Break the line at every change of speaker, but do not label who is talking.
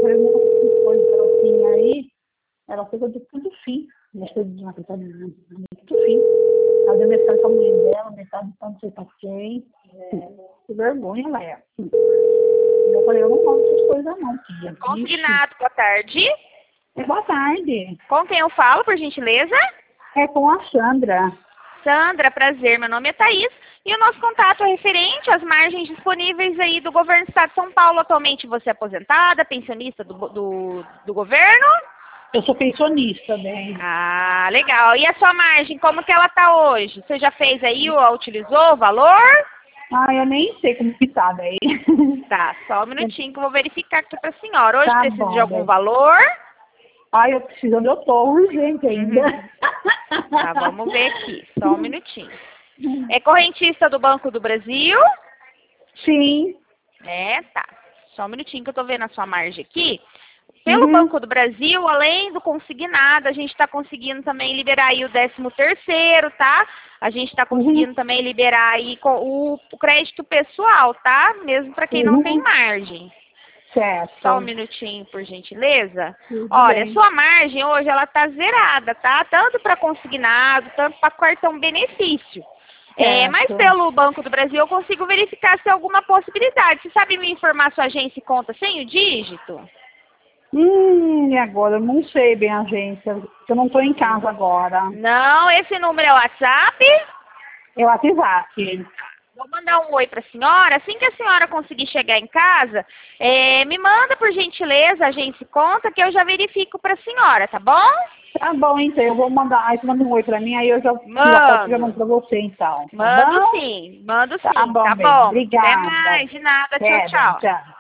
falei, uma coisa assim, aí, ela pegou de tudo fim. Minha coisa de uma coisa de tudo fim. Ela deu metade pra mulher dela, metade pra não sei pra quem. Que vergonha ela é. Eu falei, eu não falo essas coisas não, tia.
Consignado, boa tarde.
Boa tarde.
Com quem eu falo, por gentileza?
É com a Sandra.
Sandra, prazer. Meu nome é Thaís. E o nosso contato é referente às margens disponíveis aí do governo do estado de São Paulo. Atualmente você é aposentada, pensionista do governo?
Eu sou pensionista, bem.
Ah, legal. E a sua margem, como que ela tá hoje? Você já fez aí, utilizou o valor?
Ah, eu nem sei como que tá daí.
Tá, só um minutinho que eu vou verificar aqui pra senhora. Hoje
Tá
precisa
bom,
de algum
bem.
valor?
Ah, eu preciso, eu tô urgente ainda.
Tá, vamos ver aqui, só um minutinho. É correntista do Banco do Brasil?
Sim.
É, tá. Só um minutinho que eu tô vendo a sua margem aqui. Pelo Banco do Brasil, além do consignado, a gente está conseguindo também liberar aí o 13º, tá? A gente está conseguindo também liberar aí o crédito pessoal, tá? Mesmo para quem não tem margem.
Certo.
Só um minutinho, por gentileza.
Tudo
Olha,
bem.
sua margem hoje, ela tá zerada, tá? Tanto para consignado, tanto para cartão benefício. Mas
Certo.
pelo Banco do Brasil eu consigo verificar se há alguma possibilidade. Você sabe me informar sua agência e conta sem o dígito?
E agora? Eu não sei bem a agência, porque eu não tô em casa agora.
Não, esse número é o WhatsApp?
É o WhatsApp.
Vou mandar um oi para a senhora. Assim que a senhora conseguir chegar em casa, me manda, por gentileza, a agência e conta, que eu já verifico para a senhora, tá bom?
Tá bom, então, eu vou mandar, aí você manda um oi pra mim, aí eu já
Mando.
pra você, então. Tá
Mando
bom?
sim, mando
Tá
sim,
bom,
tá
bem.
bom. Até
Obrigada.
mais, de nada, tchau,
Até, bem,
tchau.
tchau.